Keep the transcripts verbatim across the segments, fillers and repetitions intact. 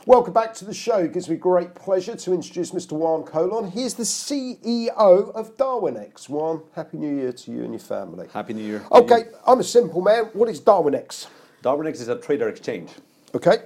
Welcome back to the show. It gives me great pleasure to introduce Mister Juan Colon. He is the C E O of Darwinex. Juan, Happy New Year to you and your family. Happy New Year. Okay, I'm a simple man. What is Darwinex? Darwinex is a trader exchange. Okay.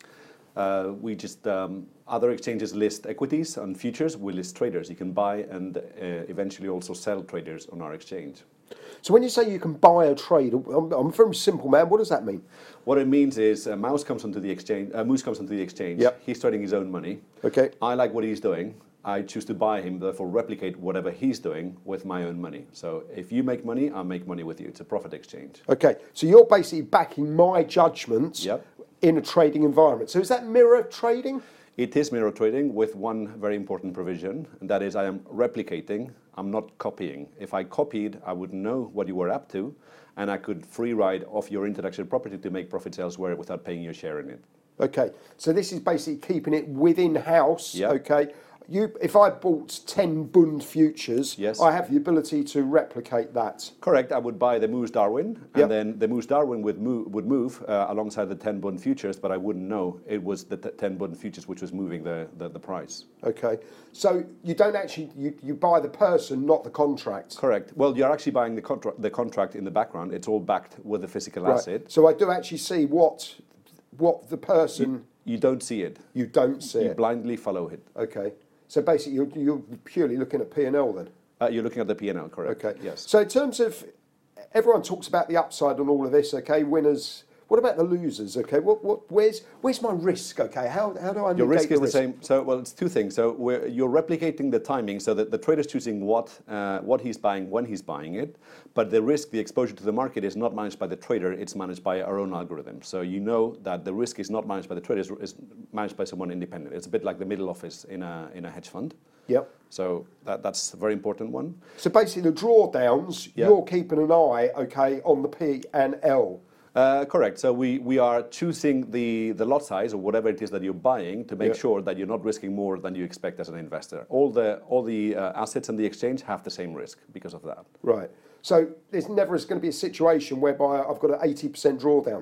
Uh, we just, um, other exchanges list equities and futures, we list traders. You can buy and uh, eventually also sell traders on our exchange. So when you say you can buy a trade, I'm, I'm a very simple man, what does that mean? What it means is a mouse comes onto the exchange, a moose comes onto the exchange, Yep. He's trading his own money. Okay. I like what he's doing. I choose to buy him, therefore replicate whatever he's doing with my own money. So if you make money, I'll make money with you. It's a profit exchange. Okay, so you're basically backing my judgments Yep. in a trading environment. So is that mirror trading? It is mirror trading with one very important provision, and that is I am replicating, I'm not copying. If I copied, I would know what you were up to, and I could free ride off your intellectual property to make profits elsewhere without paying your share in it. Okay, so this is basically keeping it within house. Yep. Okay, you if I bought ten Bund futures, Yes. I have the ability to replicate that. Correct, I would buy the Moose Darwin, and Yep. then the Moose Darwin would move, would move uh, alongside the ten Bund futures, but I wouldn't know it was the t- ten Bund futures which was moving the, the, the price. Okay, so you don't actually you, you buy the person, not the contract. Correct. Well, you're actually buying the contract the contract in the background. It's all backed with a physical Right. asset. So I do actually see what what the person You don't see it. you don't see You it. blindly follow it. Okay, so basically you're, you're purely looking at P and L then. Uh, you're looking at the P and L, correct? Okay. Yes. So in terms of, everyone talks about the upside on all of this. Okay, winners. What about the losers? Okay, what what where's where's my risk? Okay, how how do I Your negate risk the is the same. So, well, it's two things. So, we're, you're replicating the timing so that the trader's choosing what uh, what he's buying when he's buying it, but the risk, the exposure to the market, is not managed by the trader. It's managed by our own algorithm. So you know that the risk is not managed by the trader; it's it's managed by someone independent. It's a bit like the middle office in a in a hedge fund. Yep. So that that's a very important one. So basically, the drawdowns, Yeah. you're keeping an eye, okay, on the P and L. Uh, correct. So we, we are choosing the, the lot size or whatever it is that you're buying to make Yeah. sure that you're not risking more than you expect as an investor. All the all the uh, assets in the exchange have the same risk because of that. Right. So there's never going to be a situation whereby I've got an eighty percent drawdown.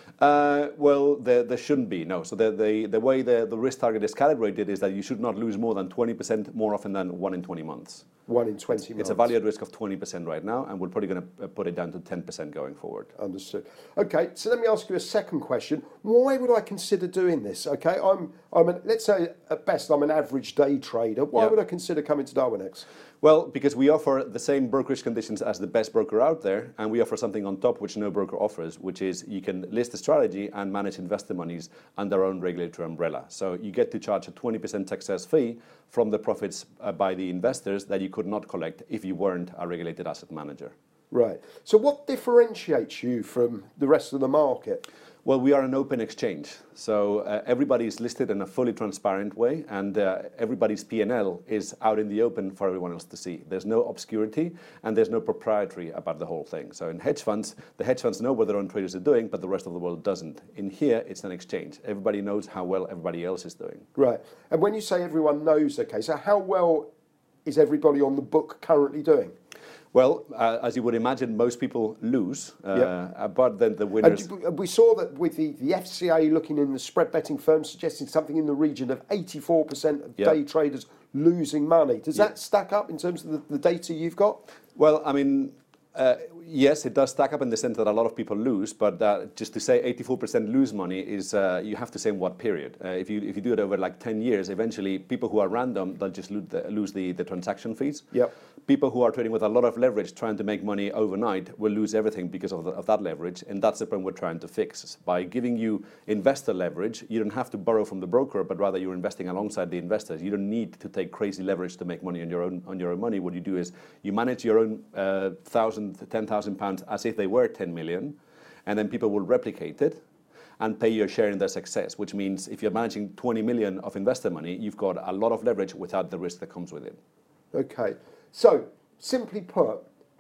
Uh, well, there, there shouldn't be, no. So the, the, the way the, the risk target is calibrated is that you should not lose more than twenty percent more often than one in twenty months. One in twenty months. It's a value at risk of twenty percent right now, and we're probably going to put it down to ten percent going forward. Understood. Okay, so let me ask you a second question. Why would I consider doing this? Okay, I'm, I'm an, let's say at best I'm an average day trader. Why Yeah. would I consider coming to Darwinex? Well, because we offer the same brokerage conditions as the best broker out there, and we offer something on top which no broker offers, which is you can list a strategy and manage investor monies under our own regulatory umbrella. So you get to charge a twenty percent success fee from the profits uh, by the investors that you could not collect if you weren't a regulated asset manager. Right. So what differentiates you from the rest of the market? Well, we are an open exchange, so uh, everybody is listed in a fully transparent way, and uh, everybody's P and L is out in the open for everyone else to see. There's no obscurity, and there's no proprietary about the whole thing. So in hedge funds, the hedge funds know what their own traders are doing, but the rest of the world doesn't. In here, it's an exchange. Everybody knows how well everybody else is doing. Right. And when you say everyone knows, okay, so how well is everybody on the book currently doing? Well, uh, as you would imagine, most people lose, uh, Yep. uh, but then the winners... And we saw that with the, the F C A looking in the spread betting firms suggesting something in the region of eighty-four percent of Yep. day traders losing money. Does Yep. that stack up in terms of the, the data you've got? Well, I mean, uh, yes, it does stack up in the sense that a lot of people lose, but uh, just to say eighty-four percent lose money is, uh, you have to say in what period. Uh, if you if you do it over like ten years, eventually people who are random, they'll just lose the, lose the, the transaction fees. Yep. People who are trading with a lot of leverage trying to make money overnight will lose everything because of, the, of that leverage, and that's the problem we're trying to fix. By giving you investor leverage, you don't have to borrow from the broker, but rather you're investing alongside the investors. You don't need to take crazy leverage to make money on your own on your own money. What you do is you manage your own uh, thousand, ten thousand pounds as if they were ten million, and then people will replicate it and pay your share in their success, which means if you're managing twenty million of investor money, you've got a lot of leverage without the risk that comes with it. Okay. So, simply put,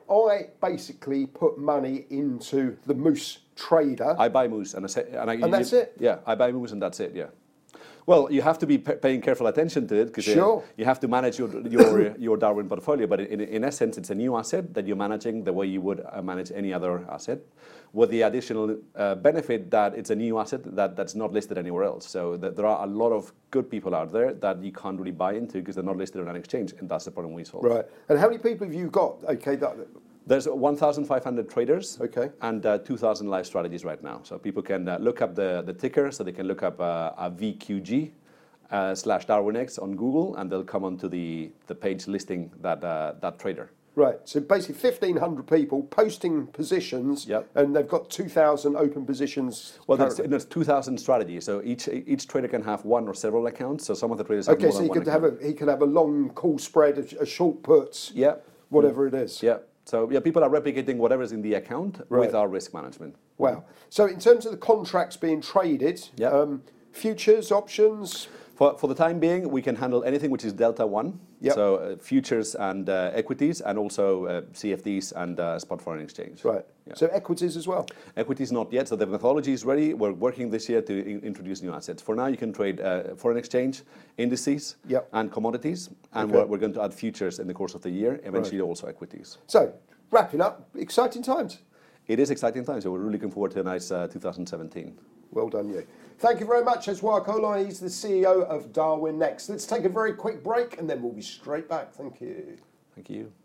I basically put money into the Moose trader. I buy Moose and I say, and, I, And that's it? Yeah, I buy Moose and that's it. Yeah. Well, you have to be p- paying careful attention to it because Sure. you have to manage your your, your Darwin portfolio. But in, in essence, it's a new asset that you're managing the way you would uh, manage any other asset, with the additional uh, benefit that it's a new asset that, that's not listed anywhere else. So that there are a lot of good people out there that you can't really buy into because they're not listed on an exchange, and that's the problem we solve. Right. And how many people have you got? Okay, that, There's one thousand five hundred traders Okay. and uh, two thousand live strategies right now. So people can uh, look up the, the ticker, so they can look up uh, a V Q G uh, slash DarwinX on Google, and they'll come onto the, the page listing that uh, that trader. right. So basically fifteen hundred people posting positions, Yep. and they've got two thousand open positions. Well, there's, currently. there's two thousand strategies, so each each trader can have one or several accounts. So some of the traders have Okay, more so than he one could account. have a he could have a long call spread, a, a short puts, Yeah. whatever it is. Yeah. So yeah, people are replicating whatever's in the account Right. with our risk management. Wow. So in terms of the contracts being traded, Yeah. um, futures, options. For, for the time being, we can handle anything which is delta one, Yep. so uh, futures and uh, equities, and also uh, C F Ds and uh, spot foreign exchange. Right. Yeah. So equities as well. Equities not yet, so the methodology is ready. We're working this year to in- introduce new assets. For now, you can trade uh, foreign exchange, indices, Yep. and commodities, and Okay. we're, we're going to add futures in the course of the year, eventually also equities. So wrapping up, exciting times. It is exciting times, so we're really looking forward to a nice uh, two thousand seventeen. Well done, you. Thank you very much, Eswar Kolai. He's the C E O of DarwinX. Let's take a very quick break and then we'll be straight back. Thank you. Thank you.